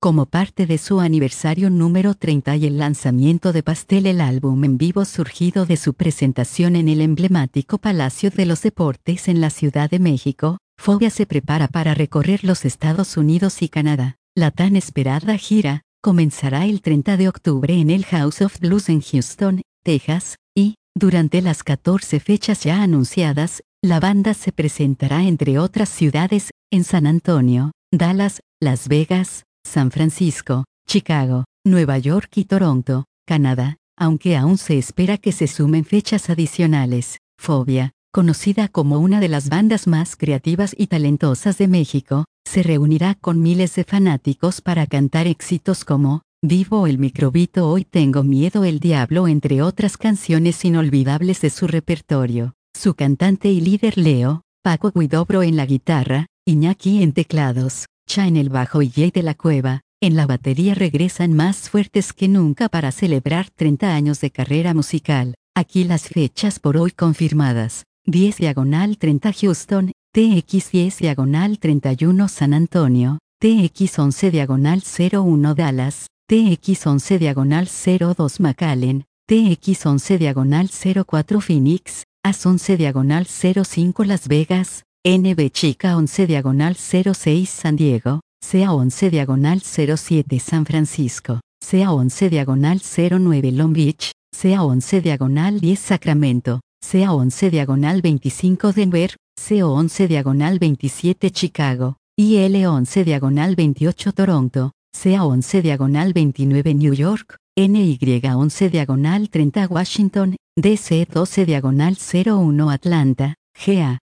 Como parte de su aniversario número 30 y el lanzamiento de Pastel, el álbum en vivo surgido de su presentación en el emblemático Palacio de los Deportes en la Ciudad de México, Fobia se prepara para recorrer los Estados Unidos y Canadá. La tan esperada gira comenzará el 30 de octubre en el House of Blues en Houston, Texas, y, durante las 14 fechas ya anunciadas, la banda se presentará entre otras ciudades, en San Antonio, Dallas, Las Vegas, San Francisco, Chicago, Nueva York y Toronto, Canadá, aunque aún se espera que se sumen fechas adicionales. Fobia, conocida como una de las bandas más creativas y talentosas de México, se reunirá con miles de fanáticos para cantar éxitos como Vivo el Microbito, Hoy Tengo Miedo, El Diablo, entre otras canciones inolvidables de su repertorio. Su cantante y líder Leo, Paco Guidobro en la guitarra, Iñaki en teclados, Cha en el bajo y Jay de la Cueva en la batería regresan más fuertes que nunca para celebrar 30 años de carrera musical. Aquí las fechas por hoy confirmadas: 10/30 Houston, TX 10/31 San Antonio, TX 11/01 Dallas, TX 11/02 McAllen, TX 11/04 Phoenix, AS 11/05 Las Vegas, NB Chica 11/06 San Diego, CA 11/07 San Francisco, CA 11/09 Long Beach, CA 11/10 Sacramento, CA 11/25 Denver, CO 11/27 Chicago, IL 11/28 Toronto, CA 11/29 New York, NY 11/30 Washington, DC 12/01 Atlanta, GA